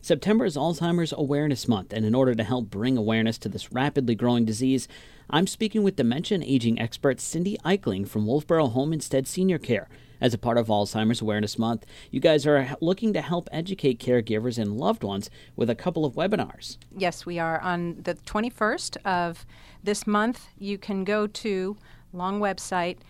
September is Alzheimer's Awareness Month, and in order to help bring awareness to this rapidly growing disease, I'm speaking with dementia and aging expert Cindy Eichling from Wolfboro Home Instead Senior Care. As a part of Alzheimer's Awareness Month, you guys are looking to help educate caregivers and loved ones with a couple of webinars. Yes, we are. On the 21st of this month, you can go to long website,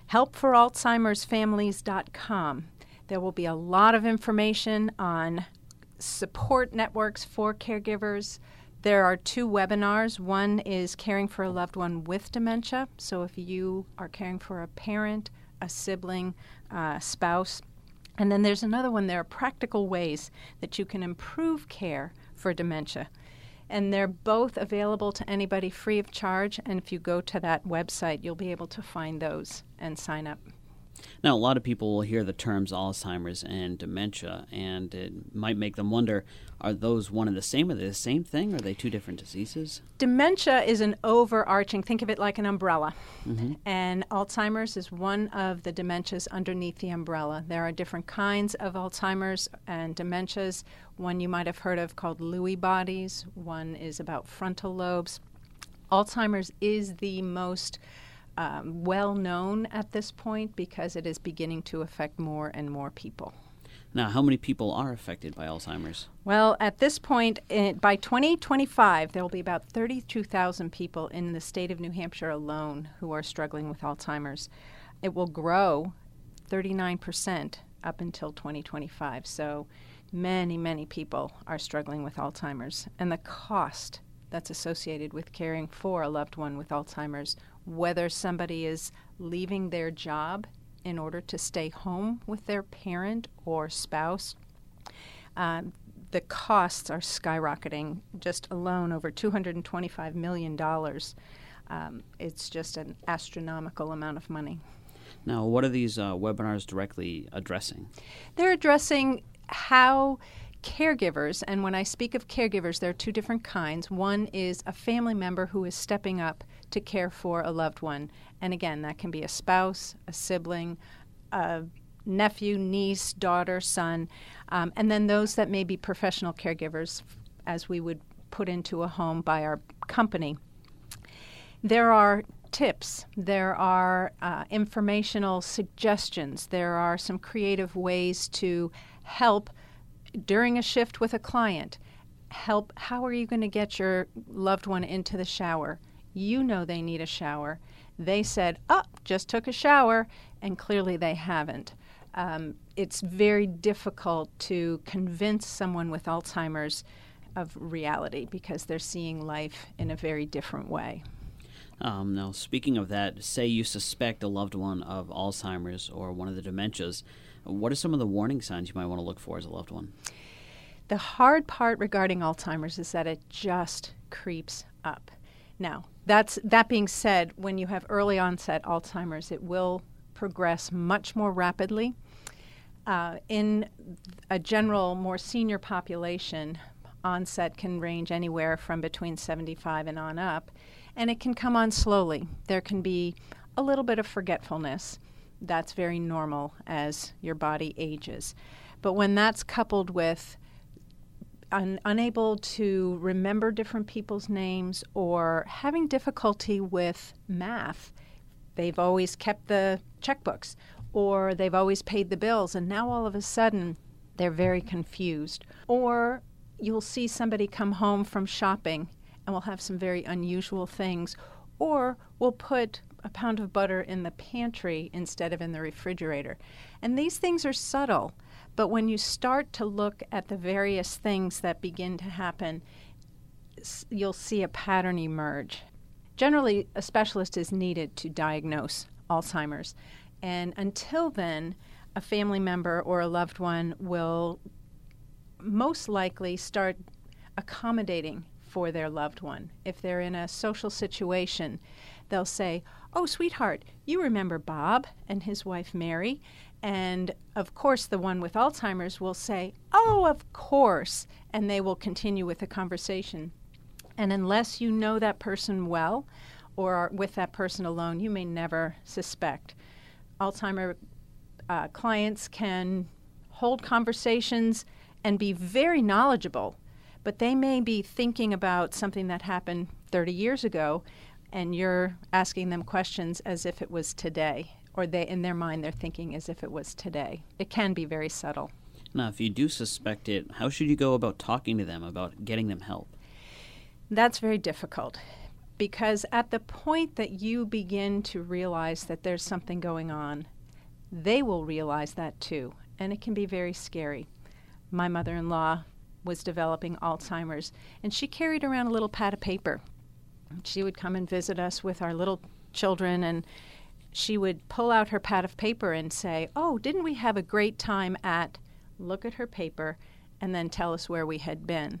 helpforalzheimersfamilies.com. There will be a lot of information on support networks for caregivers. There are 2 webinars. One is caring for a loved one with dementia. So if you are caring for a parent, a sibling, a spouse. And then there's another one. There are practical ways that you can improve care for dementia. And they're both available to anybody free of charge. And if you go to that website, you'll be able to find those and sign up. Now, a lot of people will hear the terms Alzheimer's and dementia, and it might make them wonder, are those one and the same? Are they the same thing? Are they 2 different diseases? Dementia is an overarching, think of it like an umbrella. Mm-hmm. And Alzheimer's is one of the dementias underneath the umbrella. There are different kinds of Alzheimer's and dementias. One you might have heard of called Lewy bodies. One is about frontal lobes. Alzheimer's is the most well known at this point because it is beginning to affect more and more people. Now, how many people are affected by Alzheimer's? Well, at this point, by 2025, there will be about 32,000 people in the state of New Hampshire alone who are struggling with Alzheimer's. It will grow 39% up until 2025. So many, many people are struggling with Alzheimer's. And the cost that's associated with caring for a loved one with Alzheimer's, whether somebody is leaving their job in order to stay home with their parent or spouse, the costs are skyrocketing. Just alone, over $225 million. It's just an astronomical amount of money. Now, what are these webinars directly addressing? They're addressing how caregivers, and when I speak of caregivers, there are 2 different kinds. One is a family member who is stepping up to care for a loved one. And again, that can be a spouse, a sibling, a nephew, niece, daughter, son, and then those that may be professional caregivers, as we would put into a home by our company. There are tips, there are informational suggestions, there are some creative ways to help during a shift with a client. How are you going to get your loved one into the shower? You know they need a shower. They said, just took a shower, and clearly they haven't. It's very difficult to convince someone with Alzheimer's of reality because they're seeing life in a very different way. Now, speaking of that, say you suspect a loved one of Alzheimer's or one of the dementias, what are some of the warning signs you might want to look for as a loved one? The hard part regarding Alzheimer's is that it just creeps up. Now, that being said, when you have early onset Alzheimer's, it will progress much more rapidly. In a general, more senior population, onset can range anywhere from between 75 and on up, and it can come on slowly. There can be a little bit of forgetfulness. That's very normal as your body ages. But when that's coupled with unable to remember different people's names or having difficulty with math, they've always kept the checkbooks or they've always paid the bills, and now all of a sudden they're very confused. Or you'll see somebody come home from shopping and will have some very unusual things, or will put a pound of butter in the pantry instead of in the refrigerator. And these things are subtle, but when you start to look at the various things that begin to happen, you'll see a pattern emerge. Generally, a specialist is needed to diagnose Alzheimer's. And until then, a family member or a loved one will most likely start accommodating for their loved one. If they're in a social situation, they'll say, "Oh, sweetheart, you remember Bob and his wife Mary?" And of course, the one with Alzheimer's will say, "Oh, of course," and they will continue with the conversation. And unless you know that person well or are with that person alone, you may never suspect. Alzheimer clients can hold conversations and be very knowledgeable, but they may be thinking about something that happened 30 years ago, and you're asking them questions as if it was today, or they, in their mind, they're thinking as if it was today. It can be very subtle. Now, if you do suspect it, how should you go about talking to them about getting them help? That's very difficult, because at the point that you begin to realize that there's something going on, they will realize that too, and it can be very scary. My mother-in-law was developing Alzheimer's, and she carried around a little pad of paper. She would come and visit us with our little children, and she would pull out her pad of paper and say, "Oh, didn't we have a great time at," look at her paper, and then tell us where we had been.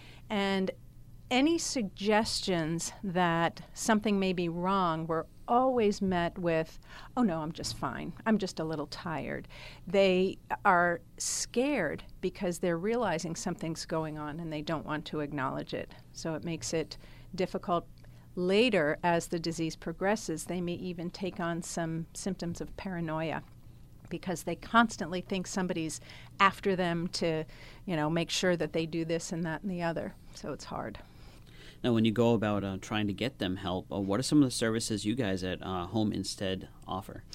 And any suggestions that something may be wrong were always met with, "Oh no, I'm just fine. I'm just a little tired." They are scared because they're realizing something's going on and they don't want to acknowledge it. So it makes it difficult. Later, as the disease progresses, they may even take on some symptoms of paranoia because they constantly think somebody's after them to, make sure that they do this and that and the other. So it's hard. Now, when you go about trying to get them help, what are some of the services you guys at Home Instead offer?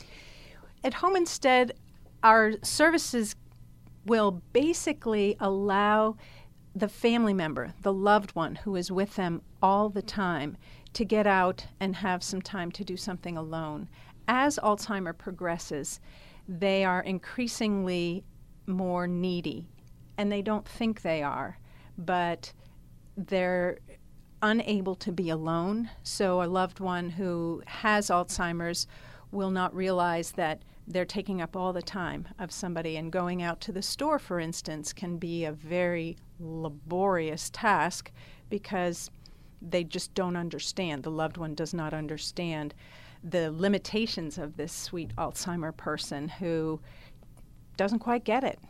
At Home Instead, our services will basically allow the family member, the loved one who is with them all the time, to get out and have some time to do something alone. As Alzheimer progresses, they are increasingly more needy, and they don't think they are, but they're unable to be alone. So a loved one who has Alzheimer's will not realize that they're taking up all the time of somebody, and going out to the store, for instance, can be a very laborious task because they just don't understand. The loved one does not understand the limitations of this sweet Alzheimer person who doesn't quite get it.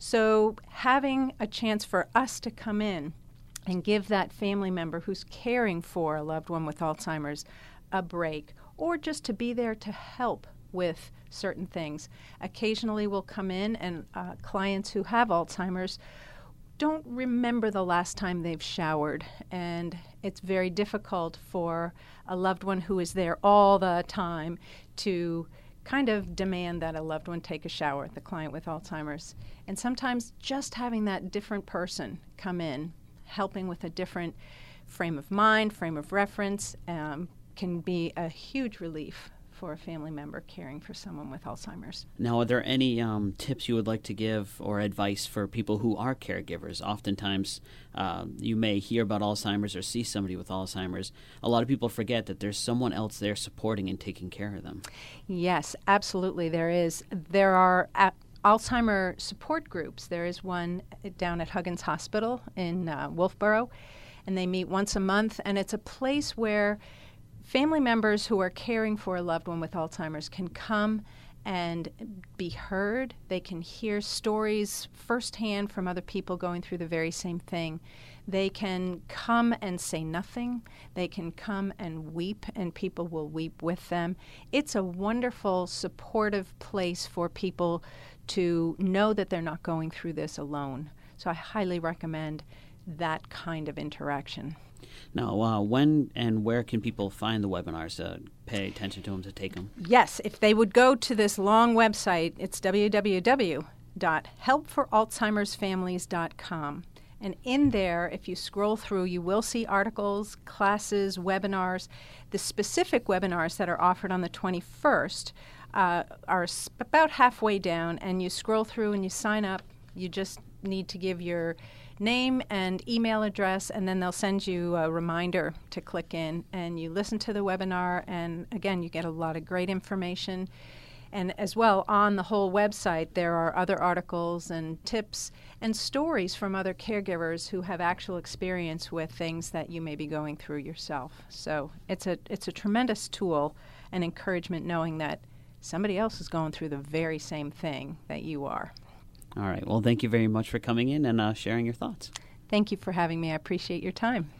So having a chance for us to come in and give that family member who's caring for a loved one with Alzheimer's a break, or just to be there to help with certain things. Occasionally we'll come in and clients who have Alzheimer's don't remember the last time they've showered, and it's very difficult for a loved one who is there all the time to kind of demand that a loved one take a shower, the client with Alzheimer's. And sometimes just having that different person come in, helping with a different frame of mind, frame of reference, can be a huge relief for a family member caring for someone with Alzheimer's. Now, are there any tips you would like to give or advice for people who are caregivers? Oftentimes, you may hear about Alzheimer's or see somebody with Alzheimer's. A lot of people forget that there's someone else there supporting and taking care of them. Yes, absolutely there is. There are Alzheimer support groups. There is one down at Huggins Hospital in Wolfboro, and they meet once a month, and it's a place where family members who are caring for a loved one with Alzheimer's can come and be heard. They can hear stories firsthand from other people going through the very same thing. They can come and say nothing. They can come and weep, and people will weep with them. It's a wonderful, supportive place for people to know that they're not going through this alone. So I highly recommend that kind of interaction. Now, when and where can people find the webinars to pay attention to them, to take them? Yes, if they would go to this long website, it's www.helpforalzheimersfamilies.com. And in there, if you scroll through, you will see articles, classes, webinars. The specific webinars that are offered on the 21st are about halfway down, and you scroll through and you sign up. You just need to give your name and email address, and then they'll send you a reminder to click in, and you listen to the webinar, and again, you get a lot of great information. And as well, on the whole website, there are other articles and tips and stories from other caregivers who have actual experience with things that you may be going through yourself. So it's a tremendous tool and encouragement knowing that somebody else is going through the very same thing that you are. All right. Well, thank you very much for coming in and sharing your thoughts. Thank you for having me. I appreciate your time.